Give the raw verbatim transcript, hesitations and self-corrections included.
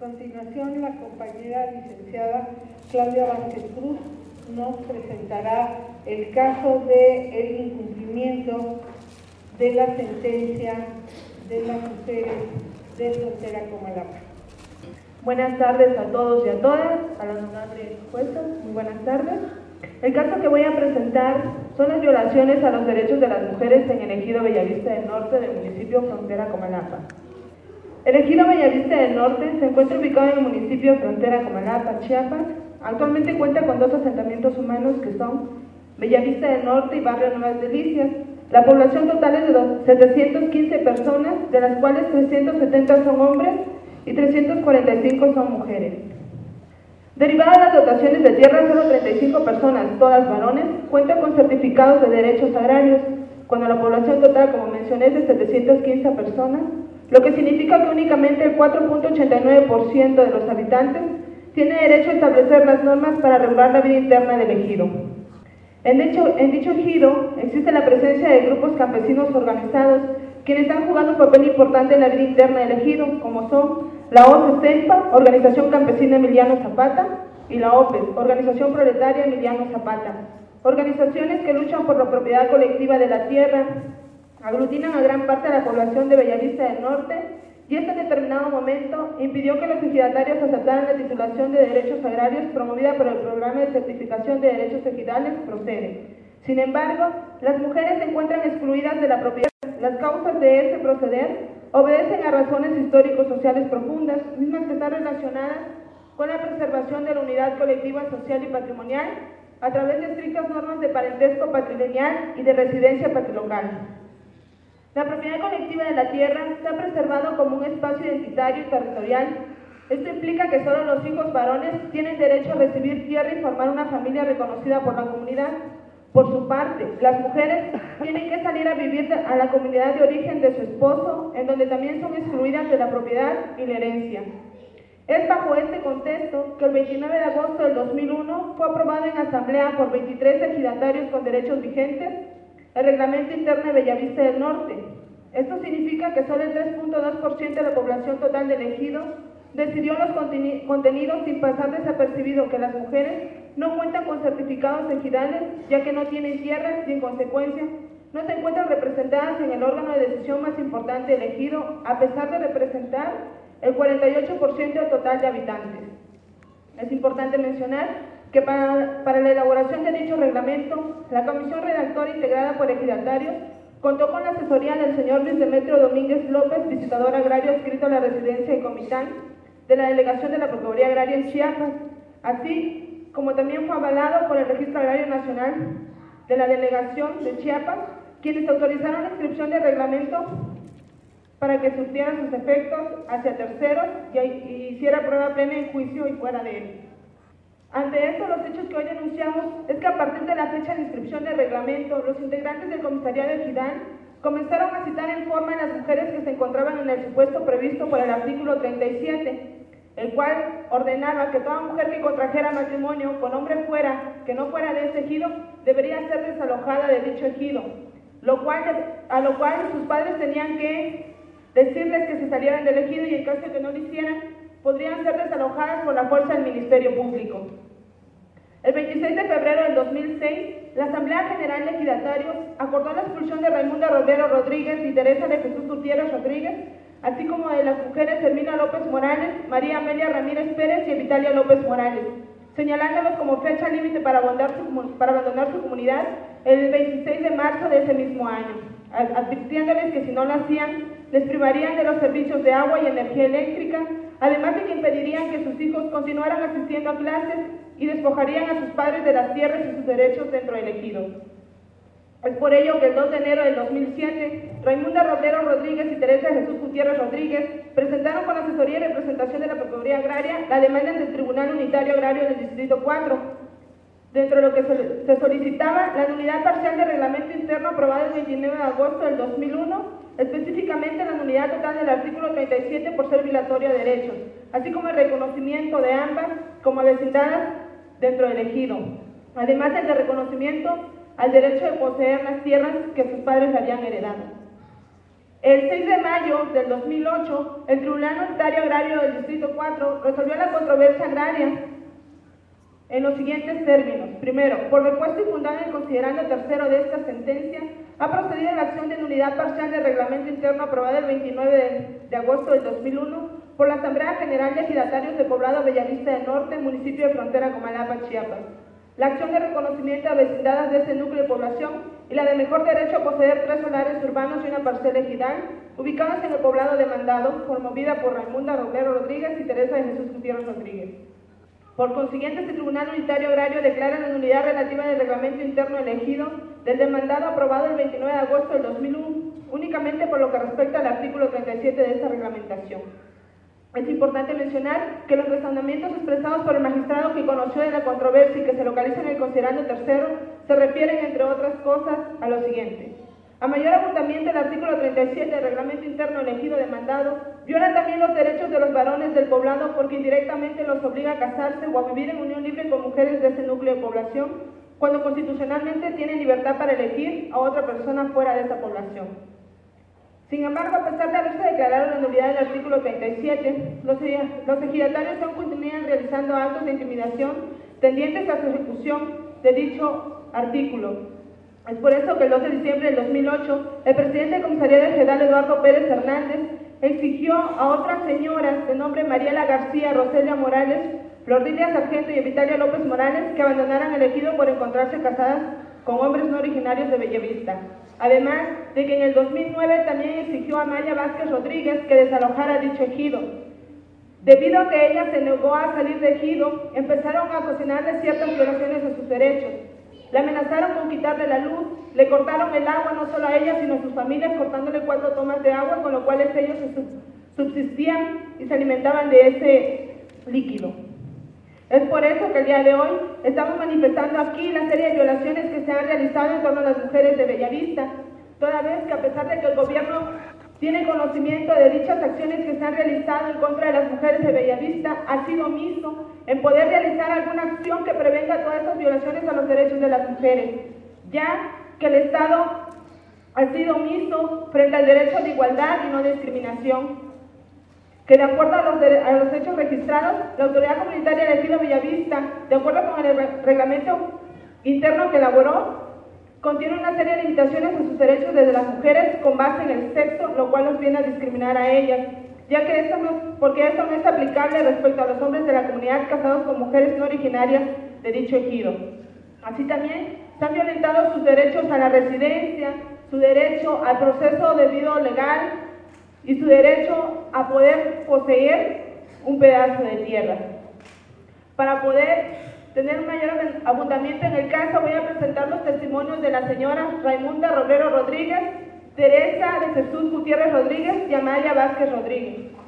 continuación, la compañera licenciada Claudia Vázquez Cruz nos presentará el caso del incumplimiento de la sentencia de las mujeres de Frontera Comalapa. Buenas tardes a todos y a todas, a las honorables juezas, muy buenas tardes. El caso que voy a presentar son las violaciones a los derechos de las mujeres en el ejido Bellavista del Norte del municipio Frontera Comalapa. El ejido Bellavista del Norte se encuentra ubicado en el municipio Frontera Comalapa, Chiapas. Actualmente cuenta con dos asentamientos humanos que son Bellavista del Norte y Barrio Nuevas Delicias. La población total es de setecientas quince personas, de las cuales trescientos setenta son hombres y trescientas cuarenta y cinco son mujeres. Derivada de las dotaciones de tierra, solo treinta y cinco personas, todas varones, cuentan con certificados de derechos agrarios, cuando la población total, como mencioné, es de setecientas quince personas, lo que significa que únicamente el cuatro punto ochenta y nueve por ciento de los habitantes tiene derecho a establecer las normas para regular la vida interna del ejido. En dicho, en dicho ejido existe la presencia de grupos campesinos organizados, quienes han jugado un papel importante en la vida interna del ejido, como son la O C E CEMPA, Organización Campesina Emiliano Zapata, y la O P E S, Organización Proletaria Emiliano Zapata, organizaciones que luchan por la propiedad colectiva de la tierra, aglutinan a gran parte de la población de Bellavista del Norte, y este en determinado momento impidió que los ejidatarios aceptaran la titulación de derechos agrarios promovida por el Programa de Certificación de Derechos Ejidales, PROCEDE. Sin embargo, las mujeres se encuentran excluidas de la propiedad. Las causas de ese proceder obedecen a razones históricos-sociales profundas, mismas que están relacionadas con la preservación de la unidad colectiva, social y patrimonial a través de estrictas normas de parentesco patrilineal y de residencia patrilocal. La propiedad colectiva de la tierra se ha preservado como un espacio identitario y territorial. Esto implica que solo los hijos varones tienen derecho a recibir tierra y formar una familia reconocida por la comunidad. Por su parte, las mujeres tienen que salir a vivir a la comunidad de origen de su esposo, en donde también son excluidas de la propiedad y la herencia. Es bajo este contexto que el veintinueve de agosto del dos mil uno fue aprobado en asamblea por veintitrés ejidatarios con derechos vigentes el Reglamento Interno de Bellavista del Norte. Esto significa que solo el tres punto dos por ciento de la población total del ejido decidió los contenidos sin pasar desapercibido que las mujeres no cuentan con certificados ejidales, ya que no tienen tierras y en consecuencia no se encuentran representadas en el órgano de decisión más importante del ejido, a pesar de representar el cuarenta y ocho por ciento del total de habitantes. Es importante mencionar que para, para la elaboración de dicho reglamento, la comisión redactora integrada por ejidatarios contó con la asesoría del señor Luis Demetrio Domínguez López, visitador agrario adscrito a la residencia de Comitán, de la Delegación de la Procuraduría Agraria en Chiapas, así como también fue avalado por el Registro Agrario Nacional de la Delegación de Chiapas, quienes autorizaron la inscripción del reglamento para que surtiera sus efectos hacia terceros y, y hiciera prueba plena en juicio y fuera de él. Ante esto, los hechos que hoy denunciamos es que a partir de la fecha de inscripción del reglamento, los integrantes del comisariado de Ejidal comenzaron a citar en forma a las mujeres que se encontraban en el supuesto previsto por el artículo treinta y siete, el cual ordenaba que toda mujer que contrajera matrimonio con hombre fuera, que no fuera de ese ejido, debería ser desalojada de dicho ejido, lo cual, a lo cual sus padres tenían que decirles que se salieran del ejido y en caso de que no lo hicieran, podrían ser desalojadas por la fuerza del Ministerio Público. El veintiséis de febrero del dos mil seis, la Asamblea General de Ejidatarios acordó la expulsión de Raimunda Roblero Rodríguez y Teresa de Jesús Gutiérrez Rodríguez, así como de las mujeres Hermina López Morales, María Amelia Ramírez Pérez y Vitalia López Morales, señalándolos como fecha límite para abandonar, su, para abandonar su comunidad el veintiséis de marzo de ese mismo año, advirtiéndoles que si no lo hacían, les privarían de los servicios de agua y energía eléctrica, además de que impedirían que sus hijos continuaran asistiendo a clases y despojarían a sus padres de las tierras y sus derechos dentro del ejido. Es por ello que el dos de enero del dos mil siete, Raimunda Roblero Rodríguez y Teresa Jesús Gutiérrez Rodríguez presentaron con asesoría y representación de la Procuraduría Agraria la demanda ante el Tribunal Unitario Agrario del Distrito cuatro, dentro de lo que se solicitaba la nulidad parcial del reglamento interno aprobado el veintinueve de agosto del dos mil uno, específicamente la nulidad total del artículo treinta y siete por ser violatorio de derechos, así como el reconocimiento de ambas como vecindadas dentro del ejido, además del de reconocimiento al derecho de poseer las tierras que sus padres habían heredado. El seis de mayo del dos mil ocho, el Tribunal Unitario Agrario del Distrito cuatro resolvió la controversia agraria en los siguientes términos. Primero, por repuesto y fundado en considerando tercero de esta sentencia, ha procedido a la acción de nulidad parcial del reglamento interno aprobado el veintinueve de agosto del dos mil uno por la Asamblea General de Ejidatarios de Poblado Bellavista del Norte, municipio de frontera Comalapa, Chiapas. La acción de reconocimiento a vecindades de ese núcleo de población y la de mejor derecho a poseer tres solares urbanos y una parcela ejidal, ubicados en el poblado demandado, promovida por Raimunda Roblero Rodríguez y Teresa de Jesús Gutiérrez Rodríguez. Por consiguiente, este Tribunal Unitario Agrario declara la nulidad relativa del reglamento interno elegido del demandado aprobado el veintinueve de agosto del dos mil uno, únicamente por lo que respecta al artículo treinta y siete de esta reglamentación. Es importante mencionar que los razonamientos expresados por el magistrado que conoció de la controversia y que se localizan en el considerando tercero se refieren, entre otras cosas, a lo siguiente. A mayor abundamiento, el artículo treinta y siete del reglamento interno elegido demandado viola también los derechos de los varones del poblado porque indirectamente los obliga a casarse o a vivir en unión libre con mujeres de ese núcleo de población, cuando constitucionalmente tienen libertad para elegir a otra persona fuera de esa población. Sin embargo, a pesar de haberse declarado la nulidad del artículo treinta y siete, los, los ejidatarios aún continúan realizando actos de intimidación tendientes a su ejecución de dicho artículo. Es por eso que el dos de diciembre del dos mil ocho, el presidente del Comisariado Ejidal, Eduardo Pérez Hernández, exigió a otras señoras de nombre Mariela García, Roselia Morales, Flordilia Sargento y Evitalia López Morales que abandonaran el ejido por encontrarse casadas con hombres no originarios de Bellavista. Además de que en el dos mil nueve también exigió a Maya Vázquez Rodríguez que desalojara dicho ejido. Debido a que ella se negó a salir de ejido, empezaron a ocasionarle ciertas violaciones de sus derechos. Le amenazaron con quitarle la luz, le cortaron el agua no solo a ella, sino a sus familias, cortándole cuatro tomas de agua, con lo cual ellos subsistían y se alimentaban de ese líquido. Es por eso que el día de hoy estamos manifestando aquí la serie de violaciones que se han realizado en torno a las mujeres de Bellavista, toda vez que a pesar de que el gobierno tiene conocimiento de dichas acciones que se han realizado en contra de las mujeres de Bellavista, ha sido omiso en poder realizar alguna acción que prevenga todas estas violaciones a los derechos de las mujeres, ya que el Estado ha sido omiso frente al derecho de igualdad y no discriminación, que de acuerdo a los, de, a los hechos registrados, la Autoridad Comunitaria del Ejido Bellavista, de acuerdo con el reglamento interno que elaboró, contiene una serie de limitaciones a sus derechos desde las mujeres con base en el sexo, lo cual los viene a discriminar a ellas, ya que esto no, porque esto no es aplicable respecto a los hombres de la comunidad casados con mujeres no originarias de dicho ejido. Así también se han violentado sus derechos a la residencia, su derecho al proceso debido legal y su derecho a poder poseer un pedazo de tierra. Para poder tener un mayor abundamiento en el caso, voy a presentar los testimonios de la señora Raimunda Roblero Rodríguez, Teresa de Jesús Gutiérrez Rodríguez y Amalia Vázquez Rodríguez.